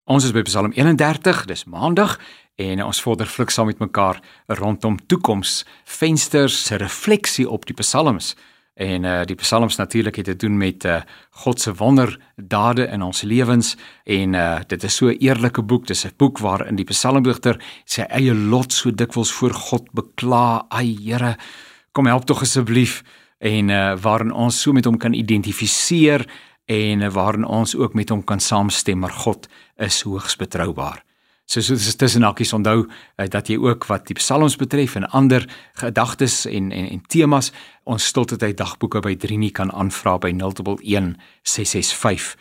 Ons is by Psalm 31, dis Maandag, en ons vorder flik saam met mekaar rondom toekoms, vensters, refleksie op die psalms. En die psalms natuurlik het te doen met God se wonderdade in ons lewens, en dit is so 'n eerlike boek, dis 'n boek waarin die psalmdigter sy eie lot so dikwels voor God bekla. Ai Here, kom help tog asseblief, en waarin ons so met hom kan identifiseer, en waarin ons ook met hom kan saamstem, maar God is hoogs betroubaar. So dis tussen hakies onthou dat jy ook wat die psalms betref en ander gedagtes en temas, ons stiltetyd dagboeke by Drini kan aanvra by 011 665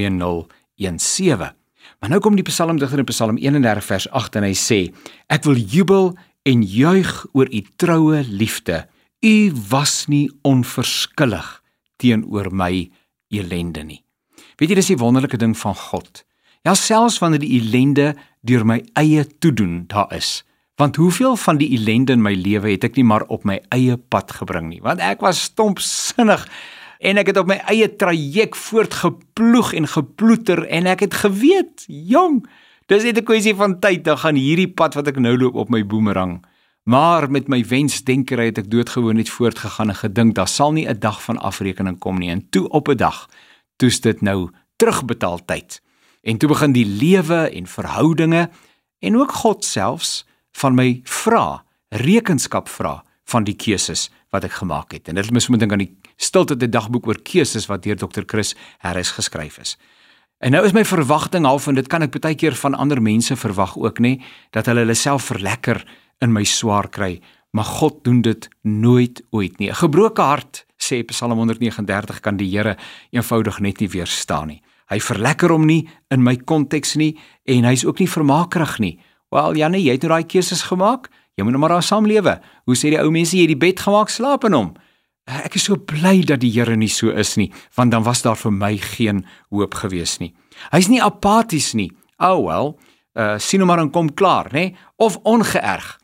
2017. Maar nou kom die psalmdigter in Psalm 31 vers 8 en hy sê: Ek wil jubel en juig oor u troue liefde. U was nie onverskillig teenoor my elende nie. Weet jy, dis die wonderlike ding van God. Ja, selfs wanneer die ellende deur my eie toedoen daar is. Want hoeveel van die ellende in my lewe het ek nie maar op my eie pad gebring nie. Want ek was stompsinnig en ek het op my eie traject voortgeploeg en geploeter en ek het geweet, jong, dis net 'n kwessie van tyd, dan gaan hierdie pad wat ek nou loop op my boomerang. Maar met my wensdenkerry het ek doodgewoon net voortgegaan en gedink, daar sal nie 'n dag van afrekening kom nie. En toe op 'n dag, toe's dit nou terugbetaaltyd. En toe begin die lewe en verhoudinge, en ook God selfs, van my rekenskap vra, van die keuses wat ek gemaak het. En dit mis moet dink aan die stiltetyd dagboek oor keuses wat deur Dr. Chris Harris geskryf is. En nou is my verwagting half, en dit kan ek baie keer van ander mense verwag ook, dat hulle self verlekker in my swaar kry, maar God doen dit nooit ooit nie. 'n Gebroke hart, sê Psalm 139, kan die Here eenvoudig net nie weerstaan nie. Hy verlekker hom nie in my konteks nie, en hy is ook nie vermakerig nie. Wel, Jannie, jy het nou daai keuses gemaak, jy moet nou maar daar saamlewe. Hoe sê die ou mense, jy het die bed gemaak, slaap in hom. Ek is so bly dat die Here nie so is nie, want dan was daar vir my geen hoop gewees nie. Hy is nie apaties nie. Sien hom maar en kom klaar, of ongeërg.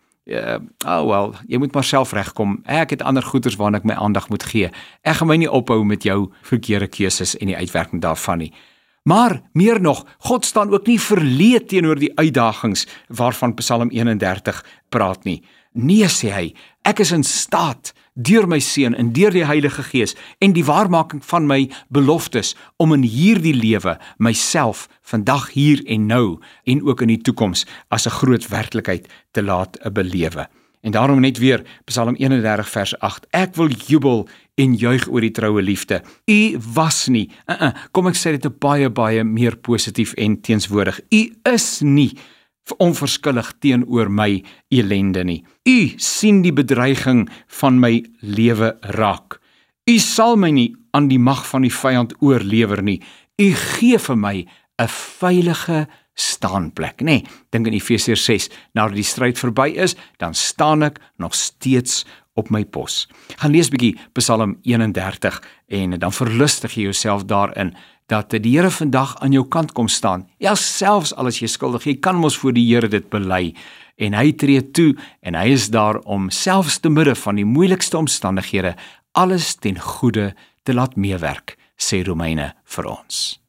Jy moet maar self regkom. Ek het ander goeders waarna ek my aandag moet gee. Ek gaan my nie ophou met jou verkeerde keuses en die uitwerking daarvan nie. Maar, meer nog, God staan ook nie verleë teenoor die uitdagings waarvan Psalm 31 praat nie. Nee, sê hy, ek is in staat, deur my Seun en deur die Heilige Gees en die waarmaking van my beloftes, om in hierdie lewe myself vandag hier en nou en ook in die toekoms as 'n groot werklikheid te laat belewe. En daarom net weer Psalm 31 vers 8, ek wil jubel en juig oor die troue liefde. U was nie, kom ek sê dit 'n baie meer positief en teenswoordig. U is nie onverskillig teenoor my elende nie. U sien die bedreiging van my lewe raak. U sal my nie aan die mag van die vyand oorlewer nie. U gee vir my 'n veilige staanplek, Dink in Efesiërs 6, nadat die stryd verby is, dan staan ek nog steeds op my pos. Gaan lees bietjie Psalm 31 en dan verlustig jy jouself daarin, dat die Here vandag aan jou kant kom staan. Ja, selfs al is jy skuldig, jy kan mos voor die Here dit bely, en hy tree toe, en hy is daar om selfs te midde van die moeilikste omstandighede, alles ten goeie te laat meewerk, sê Romeine vir ons.